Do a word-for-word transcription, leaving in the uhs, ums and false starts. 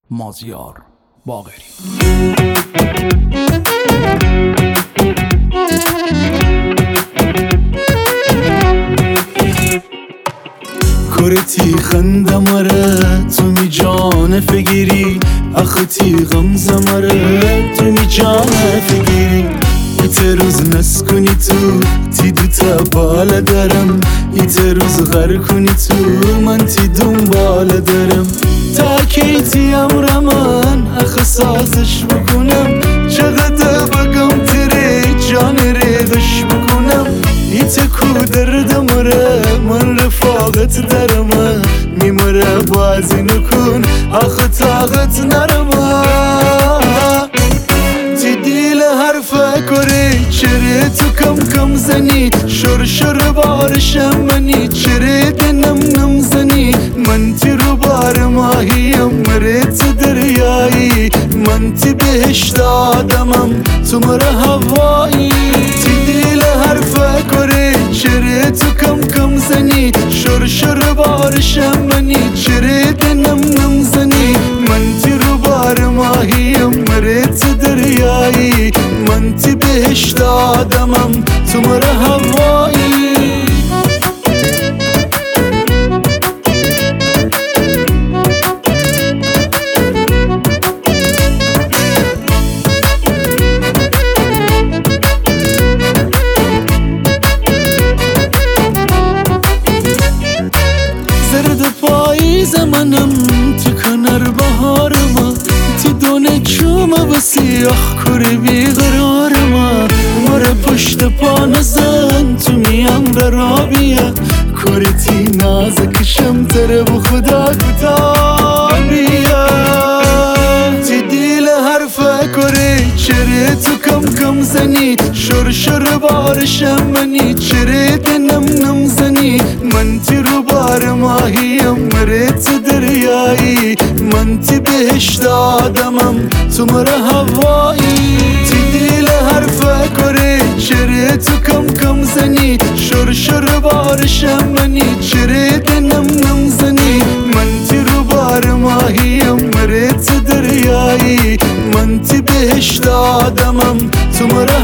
مازیار باقری. کرتی خندمره تو می جان فگیری اختی غمزمره تو می جان فگیری ایت روز نس کنی تو تی دوتا بال دارم ایت روز غر کنی تو من تی دنبال دارم تا کیتی امر من اخ سازش بکنم چقدر بگم تره جان ریدش بکنم ایت کو دردم ره من رفاقت درمه میمره بازی نکن آخ طاقت نرمه تی دیل حرفه کری چره تو کم کم زنی شر شر بارشم منی چره دنم نم زنی من تی رو بار ماهیم مرت دریایی من تی بهشت آدمم تو مره هوایی تی دیل حرفه کری چره تو کم کم زنی شر شر بارشم منی چره دنم نم زنی من تی رو بار ماهیم مرت دریایی من تی بهشت آدمم تو مره هوایی زمانم تو کنار بهارم تو دونه چوم و سیاه کره بیقرارم مره پشت پا نزن تو میم برابیه کره تی نازکشم تره و خدا کتابیه تی دیل حرفه کره چره تو کم کم زنی شر شر بارشم منی چره دنم نم زنی من تی رو بار ماهیم مرت دریایی من تی بهشت آدمم تو مره هوایی تی دیل حرفه کره چره تو کم کم زنی شر شر بارشم منی چره دنم نم زنی من تی رو بار ماهیم مرت دریایی من تی بهشت آدمم تو مره